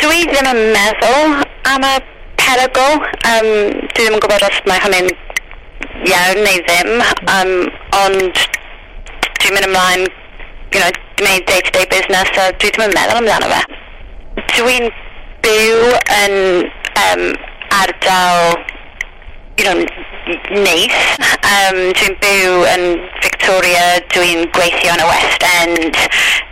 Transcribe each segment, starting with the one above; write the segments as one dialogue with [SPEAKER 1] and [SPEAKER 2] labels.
[SPEAKER 1] Dwi ddim yn meddwl am y perygl. Dwi ddim yn gwybod os mae hynny'n iawn neu ddim, ond dwi'n mynd ymlaen, gwneud day-to-day business, so dwi ddim yn meddwl amdano fe. Dwi'n byw yn ardal, neis. Dwi'n byw yn Victoria, dwi'n gweithio yn y West End,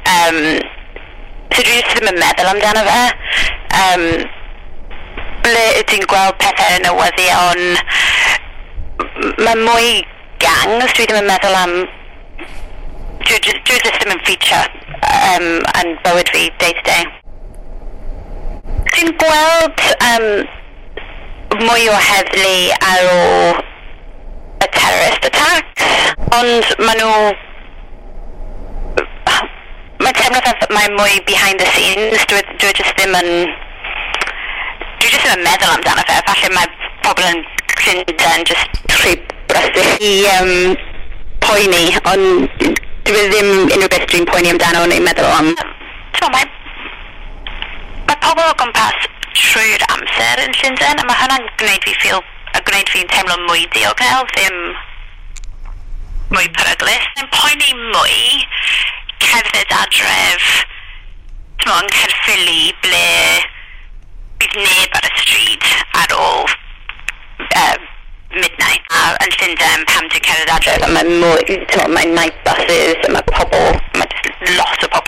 [SPEAKER 1] so dwi ddim yn meddwl amdano fe. Ble dwi'n gweld pethau newyddion, mae mwy gangs, dwi ddim yn meddwl am, dwi just ddim yn feature yn bywyd fi day to day. Dwi'n gweld mwy o heddlu ar ôl y terrorist attacks, ond mae'n teimlo fel mae mwy behind the scenes, dwi just ddim yn meddwl amdano fe, falle mae pobl yn Llundain just rhy brysur i poeni, ond dwi ddim unrhyw beth dwi'n poeni amdano neu meddwl am. Mae pobl o gwmpas trwy'r amser yn Llundain, a mae hwnna'n gwneud fi'n teimlo mwy diogel, ddim mwy peryglus. Yn poeni mwy cerdded adref, yn Caerphilly, ble bydd neb ar y stryd ar ôl midnight. A yn Llundain, pam ti'n cerdded adref, mae night buses, mae lot o pobl